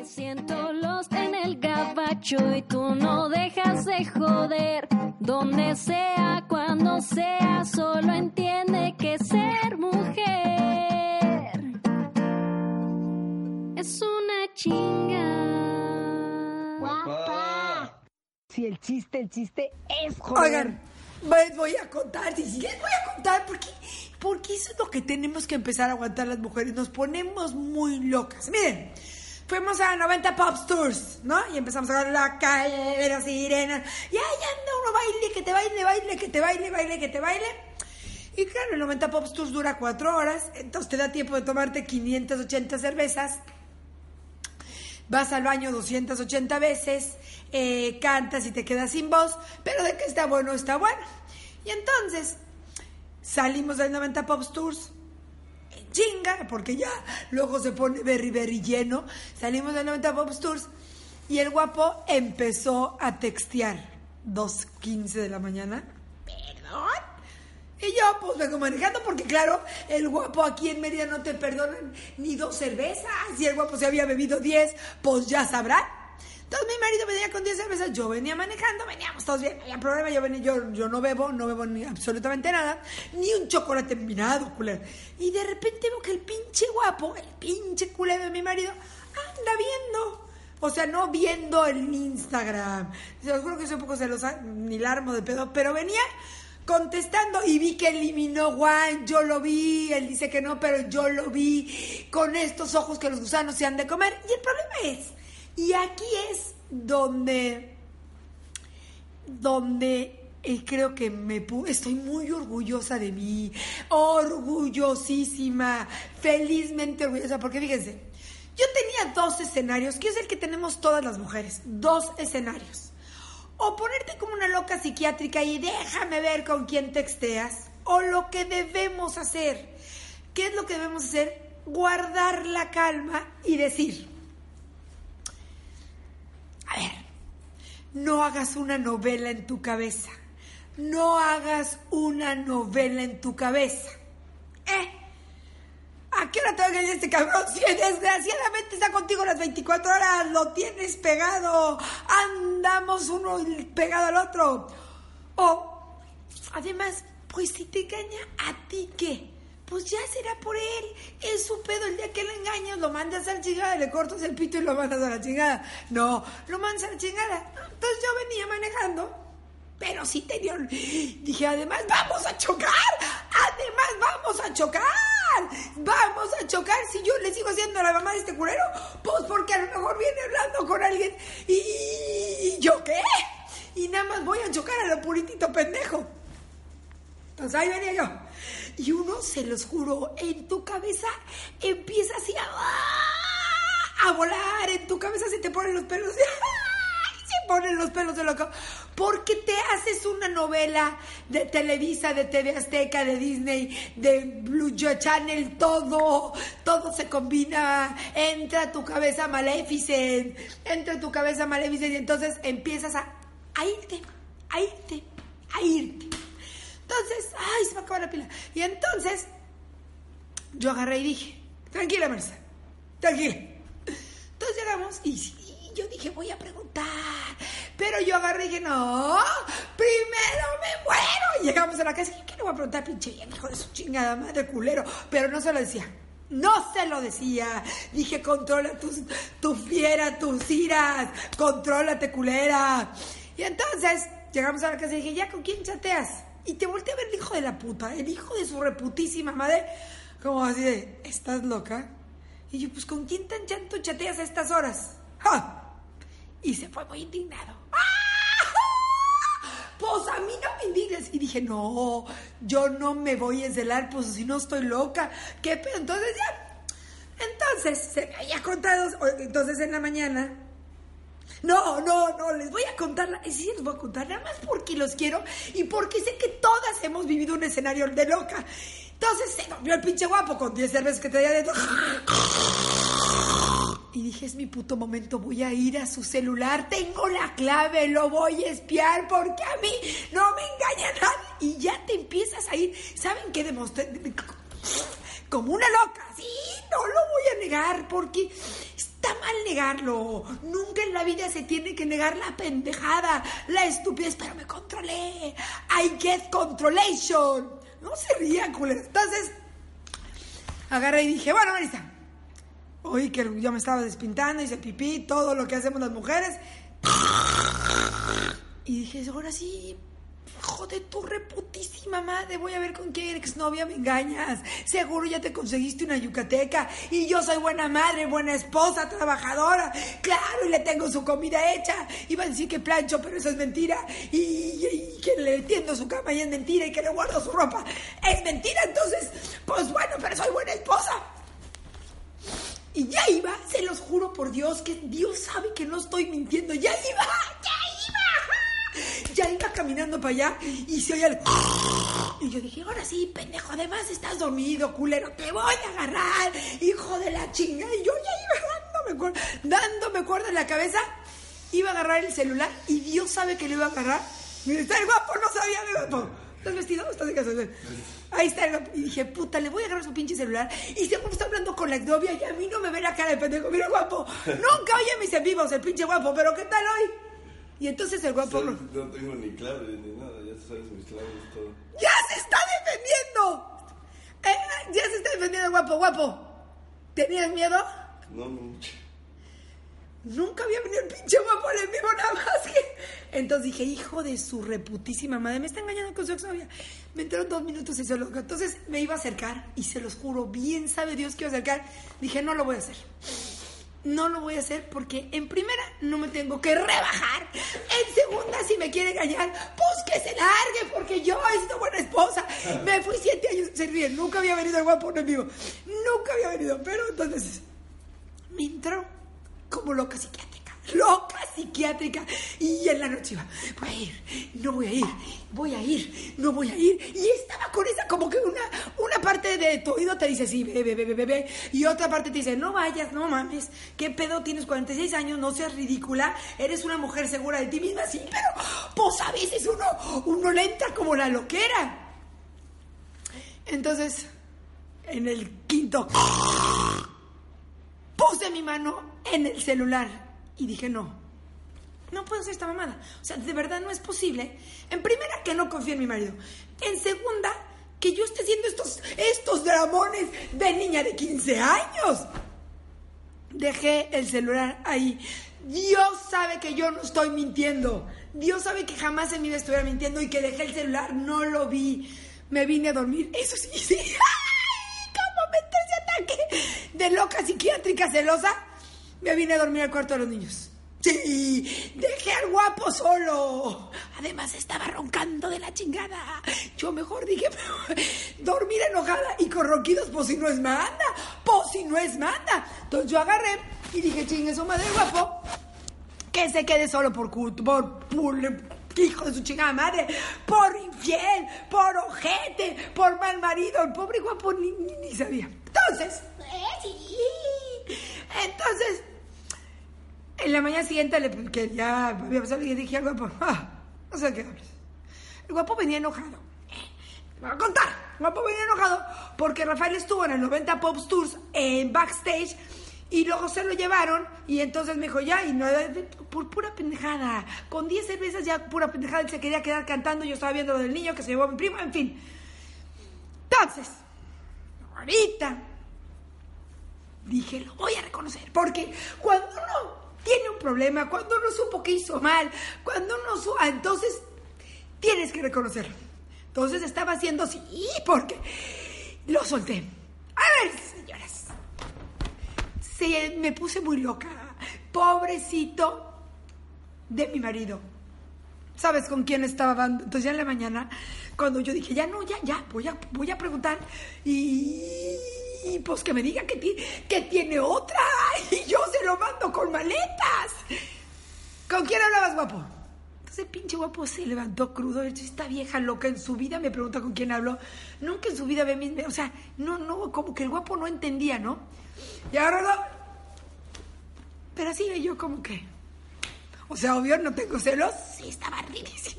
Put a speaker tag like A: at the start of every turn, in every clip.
A: siento los en el gabacho y tú no dejas de joder. Donde sea, cuando sea, solo entiende que ser mujer es una chinga.
B: Guapa.
C: Sí, el chiste es joder.
B: Oigan, les voy a contar, porque eso es lo que tenemos que empezar a aguantar las mujeres. Nos ponemos muy locas. Miren, fuimos a 90 Pop Tours, ¿no? Y empezamos a ver la calle, ver las sirenas. Y ahí anda uno, baile, que te baile, baile, que te baile, baile, que te baile. Y claro, el 90 Pop Tours dura 4 horas, entonces te da tiempo de tomarte 580 cervezas. Vas al baño 280 veces, cantas y te quedas sin voz, pero de que está bueno, está bueno. Y entonces salimos del 90 Pop Tours en chinga, porque ya luego se pone berry lleno. Salimos del 90 Pop Tours y el guapo empezó a textear 2:15 de la mañana. ¿Perdón? Y yo pues vengo manejando porque claro, el guapo aquí en Mérida no te perdonan ni 2 cervezas. Si el guapo se había bebido 10, pues ya sabrán. Entonces mi marido venía con 10 cervezas, yo venía manejando, veníamos todos bien, no había problema, yo no bebo ni absolutamente nada, ni un chocolate minado, culero. Y de repente veo que el pinche guapo, el pinche culero de mi marido, anda viendo. O sea, no viendo el Instagram. Se los juro que soy un poco celosa, ni la armo de pedo, pero venía contestando y vi que eliminó Juan, yo lo vi, él dice que no, pero yo lo vi con estos ojos que los gusanos se han de comer. Y el problema es, y aquí es donde creo que estoy muy orgullosa de mí, orgullosísima, felizmente orgullosa, porque fíjense, yo tenía 2 escenarios, que es el que tenemos todas las mujeres, 2 escenarios. O ponerte como una loca psiquiátrica y déjame ver con quién texteas. O lo que debemos hacer. ¿Qué es lo que debemos hacer? Guardar la calma y decir, a ver, no hagas una novela en tu cabeza. No hagas una novela en tu cabeza. ¿A qué hora te va a engañar este cabrón? Si desgraciadamente está contigo las 24 horas, lo tienes pegado, andamos uno pegado al otro. O, además, pues si te engaña, ¿a ti qué? Pues ya será por él, es su pedo. El día que le engañas, lo mandas a la chingada, le cortas el pito y lo mandas a la chingada. No, lo mandas a la chingada. Entonces yo venía manejando, pero sí tenía... Dije, además vamos a chocar, vamos a chocar. Si yo le sigo haciendo a la mamá de este culero, pues porque a lo mejor viene hablando con alguien y ¿yo qué? Y nada más voy a chocar a lo puritito pendejo. Entonces ahí venía yo. Y uno, se los juro, en tu cabeza empieza así a volar, en tu cabeza se te ponen los pelos de loco, porque te haces una novela de Televisa, de TV Azteca, de Disney, de Blue Channel, todo se combina, entra a tu cabeza Maleficent, y entonces empiezas a irte. Entonces, se me acaba la pila. Y entonces, yo agarré y dije, tranquila, Marcia, tranquila. Entonces llegamos y yo dije, voy a preguntar. Pero yo agarré y dije, no, primero me muero. Y llegamos a la casa y dije, ¿qué le voy a preguntar, pinche bien, hijo de su chingada madre culero? Pero no se lo decía. Dije, controla tu fiera, tus iras, contrólate, culera. Y entonces llegamos a la casa y dije, ¿ya con quién chateas? Y te volteé a ver el hijo de la puta, el hijo de su reputísima madre, como así de, ¿estás loca? Y yo, pues, ¿con quién tan llanto chateas a estas horas? ¡Ja! Y se fue muy indignado. Pues a mí no me indignes. Y dije, no, yo no me voy a encelar, pues si no estoy loca. ¿Qué pedo? Entonces ya. Entonces, se me había contado. Entonces en la mañana. No, les voy a contar. Sí, les voy a contar nada más porque los quiero y porque sé que todas hemos vivido un escenario de loca. Entonces se volvió el pinche guapo con 10 cervezas que traía dentro. Y dije, es mi puto momento, voy a ir a su celular, tengo la clave, lo voy a espiar porque a mí no me engaña nadie. Y ya te empiezas a ir, ¿saben qué demostré? Como una loca, sí, no lo voy a negar porque está está mal negarlo. Nunca en la vida se tiene que negar la pendejada, la estupidez, pero me controlé. I get controlation. No se rían, culero. Entonces, agarré y dije, bueno, Marisa, oí que yo me estaba despintando, hice pipí, todo lo que hacemos las mujeres. Y dije, ahora sí, hijo de tu reputísima madre, voy a ver con qué exnovia me engañas. Seguro ya te conseguiste una yucateca y yo soy buena madre, buena esposa, trabajadora. Claro, y le tengo su comida hecha. Iba a decir que plancho, pero eso es mentira. Y que le tiendo su cama y es mentira, y que le guardo su ropa es mentira. Entonces, pues bueno, pero soy buena esposa. Y ya iba, se los juro por Dios, que Dios sabe que no estoy mintiendo. Ya iba caminando para allá y se oía el... Y yo dije, ahora sí, pendejo, además estás dormido, culero, te voy a agarrar, hijo de la chinga. Y yo ya iba dándome cuerda en la cabeza, iba a agarrar el celular y Dios sabe que lo iba a agarrar. Mira, está el guapo, no sabía de guapo. ¿Estás vestido? ¿Estás de casa? Ahí está el guapo. Y dije, puta, le voy a agarrar su pinche celular. Y seguro está hablando con la exnovia y a mí no me ve la cara de pendejo. Mira, guapo, nunca oye mis en vivos el pinche guapo, pero ¿qué tal hoy? Y entonces el guapo...
D: No tengo ni claves ni nada, ya sabes mis claves y todo.
B: ¡Ya se está defendiendo! Ya se está defendiendo el guapo, guapo. ¿Tenías miedo?
D: No mucho.
B: Nunca había venido el pinche guapo al en vivo, nada más que... Entonces dije, hijo de su reputísima madre, me está engañando con su exnovia. Me entraron 2 minutos y se los... Entonces me iba a acercar, y se los juro, bien sabe Dios que iba a acercar. Dije, no lo voy a hacer. No lo voy a hacer porque en primera no me tengo que rebajar. En segunda, si me quiere engañar, pues que se largue, porque yo he sido buena esposa. Me fui 7 años, se ríen. Nunca había venido el guapo en vivo. Nunca había venido. Pero entonces me entró como loca psiquiátrica. Y en la noche iba, voy a ir, no voy a ir, voy a ir, no voy a ir. Y estaba con esa como que una parte de tu oído te dice, sí, ve. Y otra parte te dice, no vayas, no mames. ¿Qué pedo? Tienes 46 años, no seas ridícula. Eres una mujer segura de ti misma, sí, pero pues a veces uno le entra como la loquera. Entonces, en el quinto, puse mi mano en el celular. Y dije, no puedo hacer esta mamada. O sea, de verdad no es posible. En primera, que no confíe en mi marido. En segunda, que yo esté haciendo estos dramones de niña de 15 años. Dejé el celular ahí. Dios sabe que yo no estoy mintiendo. Dios sabe que jamás en mi vida estuviera mintiendo y que dejé el celular, no lo vi. Me vine a dormir. Eso sí. ¡Ay! ¿Cómo me entró ese ataque de loca psiquiátrica celosa? Me vine a dormir al cuarto de los niños. Sí, dejé al guapo solo. Además estaba roncando de la chingada. Yo mejor dije, dormir enojada y con ronquidos, pues si no es manda. Entonces yo agarré y dije, chingue su madre, guapo, que se quede solo por hijo de su chingada madre, por infiel, por ojete, por mal marido. El pobre guapo ni sabía. Entonces, en la mañana siguiente, que ya había pasado, le dije al guapo, no sé qué hables. El guapo venía enojado. Me va a contar. El guapo venía enojado porque Rafael estuvo en el 90 Pop Tours en backstage y luego se lo llevaron y entonces me dijo, ya, y no, por pura pendejada. Con 10 cervezas ya pura pendejada, él se quería quedar cantando, yo estaba viendo lo del niño que se llevó a mi primo, en fin. Entonces, ahorita dije, lo voy a reconocer, porque cuando uno tiene un problema, cuando uno supo que hizo mal, cuando uno entonces tienes que reconocerlo. Entonces estaba haciendo así, porque lo solté. A ver, señoras, me puse muy loca. Pobrecito de mi marido. ¿Sabes con quién estaba hablando? Entonces ya en la mañana, cuando yo dije, ya, voy a preguntar y pues que me diga que tiene otra y yo se lo mando con maletas. ¿Con quién hablabas, guapo? Entonces el pinche guapo se levantó crudo. Esta vieja loca en su vida me pregunta con quién hablo. Nunca en su vida ve mis... O sea, no, como que el guapo no entendía, ¿no? Y ahora no. Pero así yo como que... O sea, obvio, no tengo celos. Sí, estaba ardidísima.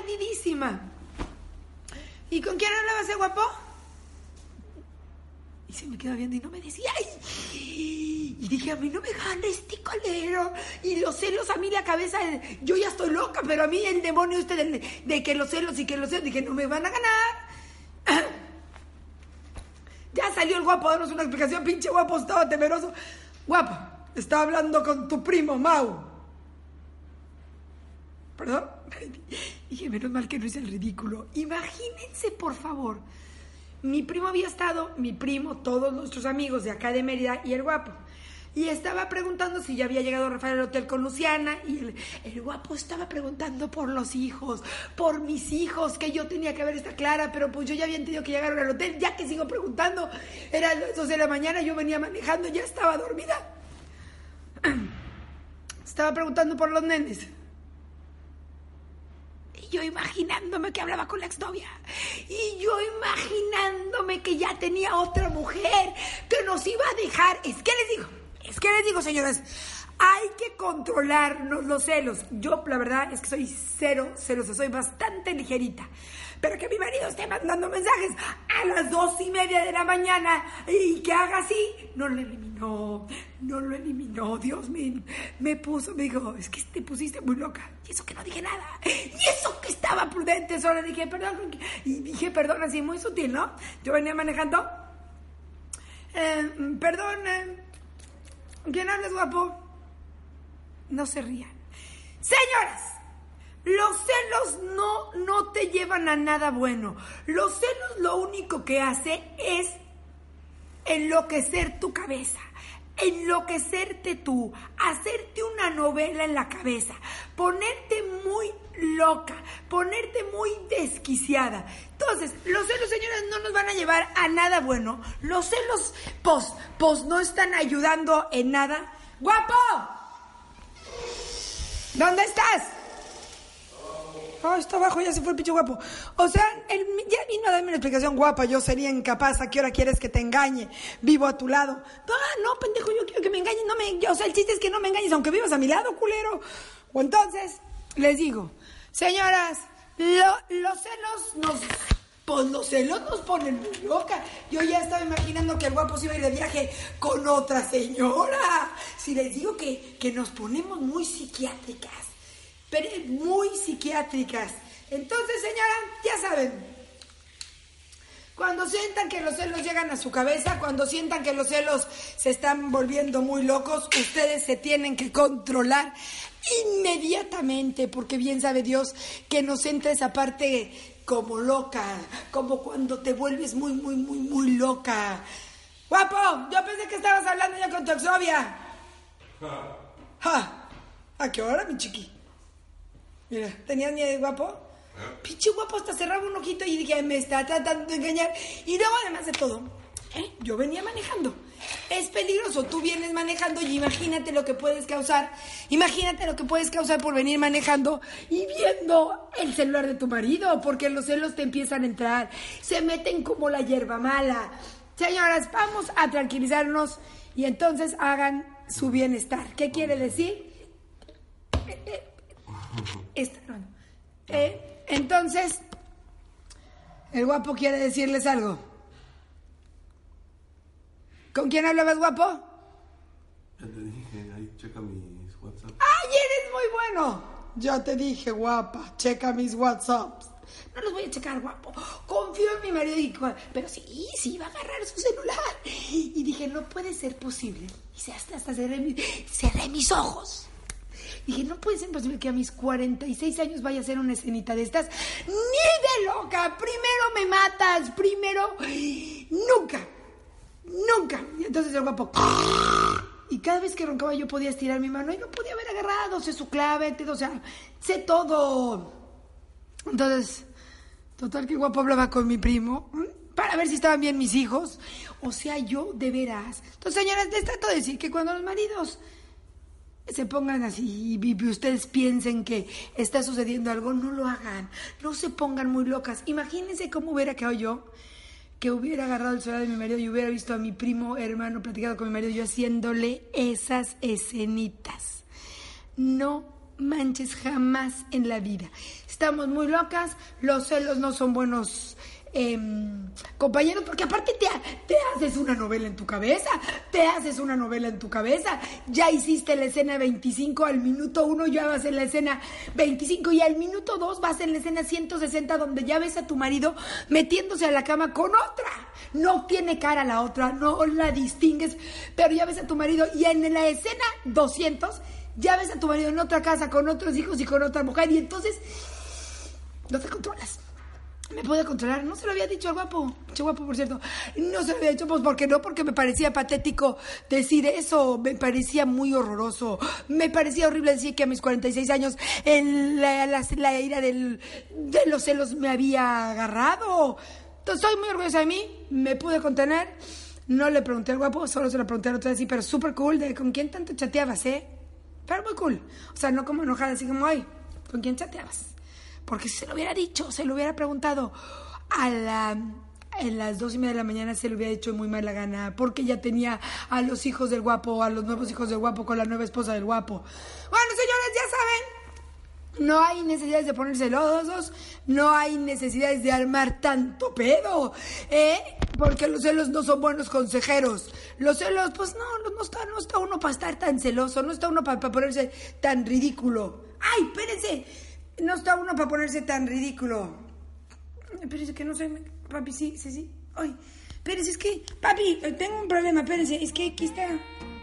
B: ¿Y con quién hablaba ese guapo? Y se me quedaba viendo y no me decía, ¡ay! Y dije, a mí no me gana este colero. Y los celos, a mí la cabeza, yo ya estoy loca, pero a mí el demonio de que los celos y que los celos, dije, no me van a ganar. Ya salió el guapo a darnos una explicación, pinche guapo, estaba temeroso. Guapo, estaba hablando con tu primo, Mau. ¿Perdón? Dije, menos mal que no hice el ridículo. Imagínense, por favor. Mi primo había estado, todos nuestros amigos de acá de Mérida y el guapo. Y estaba preguntando si ya había llegado Rafael al hotel con Luciana. Y el guapo estaba preguntando por los hijos, por mis hijos, que yo tenía que ver esta Clara, pero pues yo ya había entendido que llegaron al hotel. Ya que sigo preguntando, eran las 2 de la mañana, yo venía manejando, ya estaba dormida. Estaba preguntando por los nenes. Y yo imaginándome que hablaba con la exnovia. Y yo imaginándome que ya tenía otra mujer que nos iba a dejar. Es que les digo, señoras, hay que controlarnos los celos. Yo, la verdad, es que soy cero celosa, soy bastante ligerita. Pero que mi marido esté mandando mensajes a las 2:30 de la mañana y que haga así, no lo eliminó. Dios mío, me dijo, es que te pusiste muy loca. Y eso que no dije nada. Y eso que estaba prudente, solo dije, perdón. Y dije, perdón, así muy sutil, ¿no? Yo venía manejando. Perdón, ¿quién hablas, guapo? No se rían. Señoras, los celos no te llevan a nada bueno. Los celos lo único que hace es enloquecer tu cabeza, enloquecerte tú, hacerte una novela en la cabeza, ponerte muy loca, ponerte muy desquiciada. Entonces, los celos, señoras, no nos van a llevar a nada bueno. Los celos, no están ayudando en nada. ¡Guapo! ¿Dónde estás? Está abajo, ya se fue el pinche guapo. O sea, él ya vino a darme una explicación. Guapa, yo sería incapaz. ¿A qué hora quieres que te engañe? Vivo a tu lado. No, pendejo, yo quiero que me engañes. O sea, el chiste es que no me engañes aunque vivas a mi lado, culero. O entonces, les digo, señoras, los celos nos ponen muy loca. Yo ya estaba imaginando que el guapo se iba a ir de viaje con otra señora. Si les digo que nos ponemos muy psiquiátricas. Pero muy psiquiátricas. Entonces, señora, ya saben, cuando sientan que los celos llegan a su cabeza, cuando sientan que los celos se están volviendo muy locos, ustedes se tienen que controlar inmediatamente, porque bien sabe Dios que nos entra esa parte como loca, como cuando te vuelves muy, muy, muy, muy loca. Guapo, yo pensé que estabas hablando ya con tu exnovia. ¿A qué hora, mi chiqui? Mira, ¿tenías miedo, guapo? Pinche guapo, hasta cerraba un ojito y dije, me está tratando de engañar. Y luego, además de todo, yo venía manejando. Es peligroso, tú vienes manejando y imagínate lo que puedes causar. Imagínate lo que puedes causar por venir manejando y viendo el celular de tu marido, porque los celos te empiezan a entrar. Se meten como la hierba mala. Señoras, vamos a tranquilizarnos y entonces hagan su bienestar. ¿Qué quiere decir? Entonces, el guapo quiere decirles algo. ¿Con quién hablabas, guapo?
D: Ya te dije, ahí checa mis WhatsApp.
B: ¡Ay, eres muy bueno! Ya te dije, guapa, checa mis WhatsApps. No los voy a checar, guapo. Confío en mi marido. Pero sí, va a agarrar su celular. Y dije, no puede ser posible. Y hasta cerré mis ojos. Dije, no puede ser posible que a mis 46 años vaya a hacer una escenita de estas. ¡Ni de loca! Primero me matas, ¡Nunca! Y entonces el guapo... Y cada vez que roncaba yo podía estirar mi mano y no podía haber agarrado. Sé su clave, o sea, sé todo. Entonces, total que el guapo hablaba con mi primo para ver si estaban bien mis hijos. O sea, yo de veras. Entonces, señoras, les trato de decir que cuando los maridos se pongan así y ustedes piensen que está sucediendo algo, no lo hagan. No se pongan muy locas. Imagínense cómo hubiera quedado yo, que hubiera agarrado el celular de mi marido y hubiera visto a mi primo hermano platicando con mi marido, yo haciéndole esas escenitas. No manches, jamás en la vida. Estamos muy locas, los celos no son buenos compañeros, porque aparte te haces una novela en tu cabeza, ya hiciste la escena 25, al minuto 1 ya vas en la escena 25 y al minuto 2 vas en la escena 160 donde ya ves a tu marido metiéndose a la cama con otra, no tiene cara la otra, no la distingues, pero ya ves a tu marido y en la escena 200 ya ves a tu marido en otra casa con otros hijos y con otra mujer y entonces no te controlas. ¿Me puede controlar? No se lo había dicho al guapo. Che guapo, por cierto. No se lo había dicho, pues, ¿por qué no? Porque me parecía patético decir eso. Me parecía muy horroroso. Me parecía horrible decir que a mis 46 años la ira de los celos me había agarrado. Entonces, estoy muy orgullosa de mí. Me pude contener. No le pregunté al guapo, solo se lo pregunté al otro día, sí, pero súper cool. ¿Con quién tanto chateabas, Pero muy cool. O sea, no como enojada, así como, ay, ¿con quién chateabas? Porque si se lo hubiera dicho, se lo hubiera preguntado en las 2:30 de la mañana, se lo hubiera dicho muy mala gana, porque ya tenía a los hijos del guapo, a los nuevos hijos del guapo, con la nueva esposa del guapo. Bueno, señores, ya saben, no hay necesidades de ponerse celosos, no hay necesidades de armar tanto pedo, porque los celos no son buenos consejeros. Los celos, pues no está uno para estar tan celoso, no está uno para ponerse tan ridículo. ¡Ay, espérense! No está uno para ponerse tan ridículo. Espérense que no sé, papi, sí. Ay, espérense, es que, papi, tengo un problema, espérense, es que aquí está.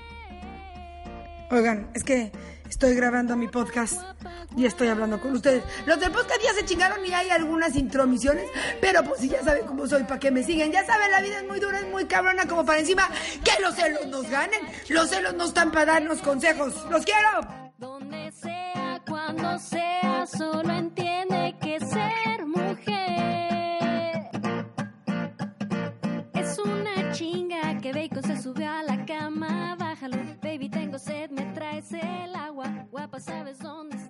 B: Oigan, es que estoy grabando mi podcast y estoy hablando con ustedes. Los del podcast ya se chingaron y hay algunas intromisiones, pero pues si ya saben cómo soy, para que me siguen. Ya saben, la vida es muy dura, es muy cabrona, como para encima que los celos nos ganen. Los celos no están para darnos consejos. ¡Los quiero!
A: Donde sea, cuando sea, solo entiende que ser mujer es una chinga. Que Bacon se subió a la cama, bájalo, baby, tengo sed, me traes el agua, guapa, ¿sabes dónde?